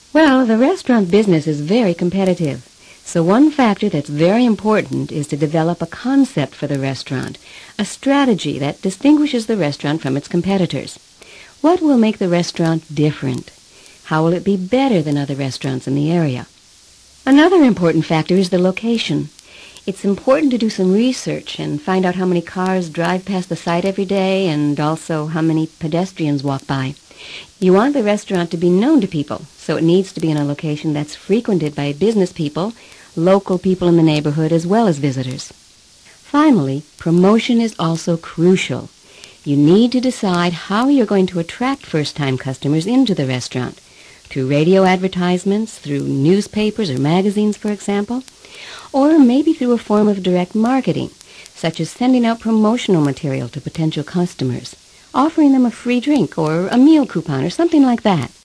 Well, the restaurant business is very competitive. So one factor that's very important is to develop a concept for the restaurant, a strategy that distinguishes the restaurant from its competitors. What will make the restaurant different? How will it be better than other restaurants in the area? Another important factor is the location. It's important to do some research and find out how many cars drive past the site every day and also how many pedestrians walk by. You want the restaurant to be known to people, so it needs to be in a location that's frequented by business people, local people in the neighborhood, as well as visitors. Finally, promotion is also crucial. You need to decide how you're going to attract first-time customers into the restaurant. Through radio advertisements, through newspapers or magazines, for example, or maybe through a form of direct marketing, such as sending out promotional material to potential customers, offering them a free drink or a meal coupon or something like that.